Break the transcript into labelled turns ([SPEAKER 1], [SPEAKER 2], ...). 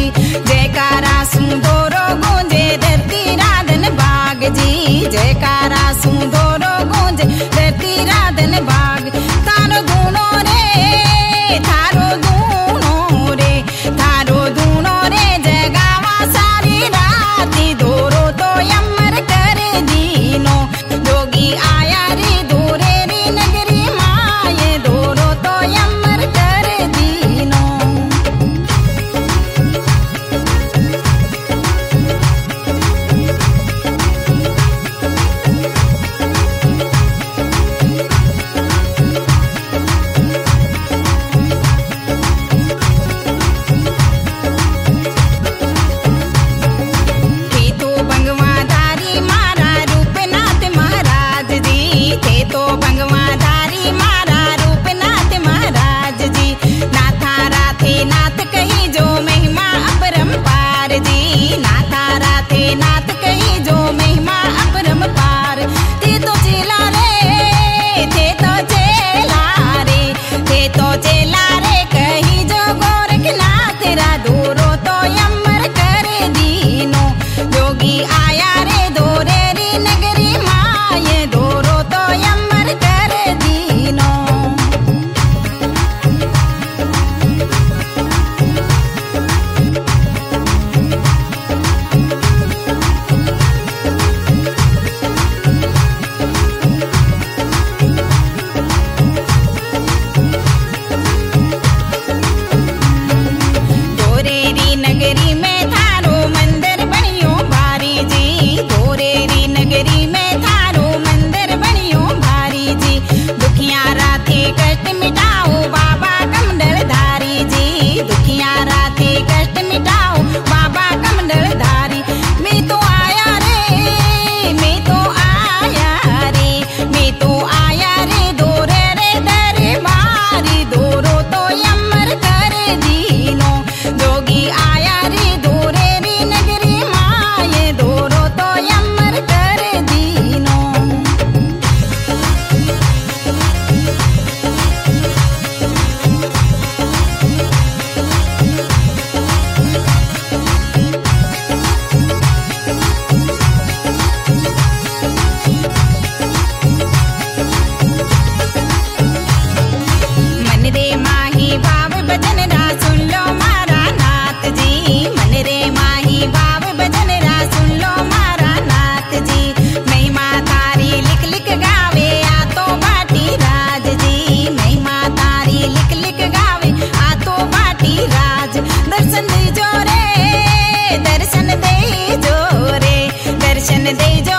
[SPEAKER 1] जयकारा सुंदरो गूंजे धरती राधन बाग जी, जयकारा सुंदरो गूंजे धरती राधन बाग। थारो धूनो रे थारो धूनो रे थारो धूनो रे जगावा सारी राती दोरो तो यमर कर दीनो। जोगी आया रे दोरे रे नगरी माये दोरो तो यमर कर दीनो। थे तो बंगवाधारी मारा रूपनाथ महाराज जी, थे तो बंगवाधारी मारा रूपनाथ महाराज जी। नाथारा थे नाथ कही जो महिमा अपरंपार जी, नाथारा थे नाथ कही जो महिमा अपरंपार। थे तो चेला रे थे तो चेला रे थे तो चेला रे कही जो गोरखनाथ रा दोरो तो यमर कर दीनो। जोगी आया रे दोरे री नगरी माये दोरो तो यमर कर दीनो। दोरेरी नगरी में थारो मंदिर बनियो भारी जी, दोरेरी नगरी में थारो मंदिर बनियो भारी जी। दुखियारा थे कष्ट मिटाओ बाबा कमंडल धारी जी, दुखियारा थे कष्ट मिटाओ बाबा कमंडल धारी। मैं तो आया रे मैं तो आया रे मैं तो आया रे दोरे रे दरबारी दोरो तो यमर कर दीनो। जोगी आया रे दोरे रे नगरी माये दोरो तो यमर कर दीनो। मन रे माही बाब भजन रा सुन लो मारा नाथ जी, मन रे माही बाब भजन रा सुन लो मारा नाथ जी। महिमा तारी लिख लिख गावे आ तो बाटी राज जी, महिमा तारी लिख लिख गावे आ तो बाटी राज। दर्शन दे जो रे दर्शन दे जो रे दर्शन दे जो